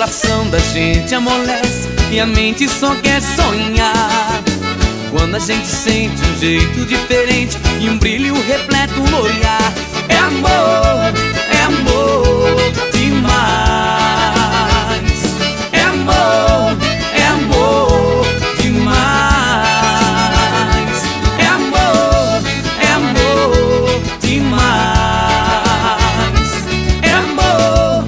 coração da gente amolece e a mente só quer sonhar. Quando a gente sente um jeito diferente e um brilho repleto no olhar, é amor demais. É amor demais. É amor demais. É amor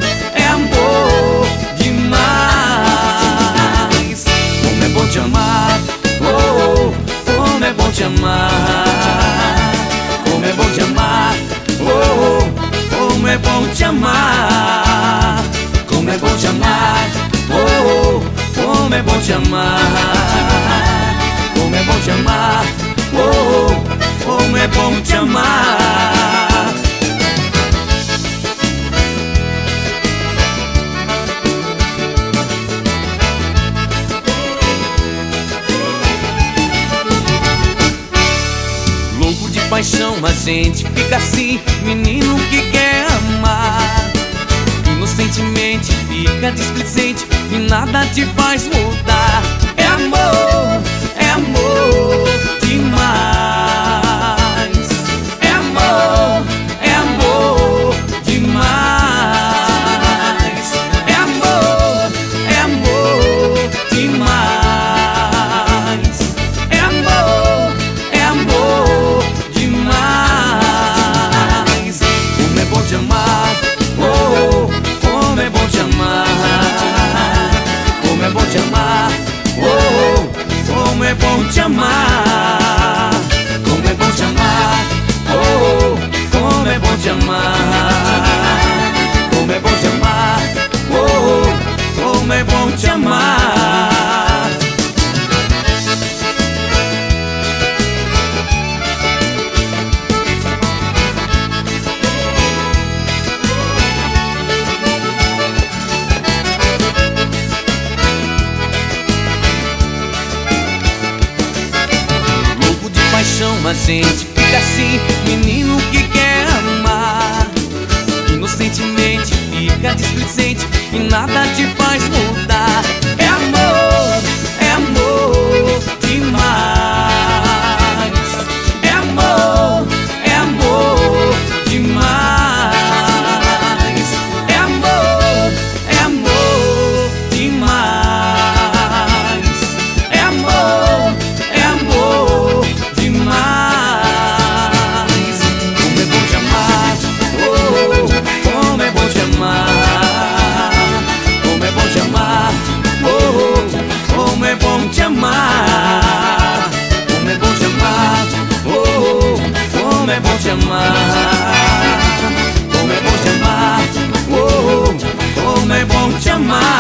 demais. Como é bom te amar, oh, como é bom te amar. Como é bom te amar, oh, como é bom te amar. Como é bom te amar, oh, como é bom te amar. Como é bom te amar, oh, como é bom te amar. Louco de paixão, a gente fica assim, menino que quer amar. Inocentemente fica displicente e nada te faz mudar. É amor demais. É amor demais. É amor demais. É amor demais. Como é bom te amar, oh, como é bom te amar. Como é bom te amar, oh, como é bom te amar. Como é bom te amar, oh, como é bom te amar. Como é bom te amar, oh, como é bom te amar. Paixão, a gente fica assim, menino que quer amar. Inocentemente fica displicente e nada te faz mudar. É amor demais. É amor demais. É amor demais. É amor demais. Como é bom te amar, oh, como é bom te amar. Como é bom te amar, oh, como é bom te amar. Como é bom te amar, oh, como é bom te amar. Como é bom te amar, oh, como é bom te amar.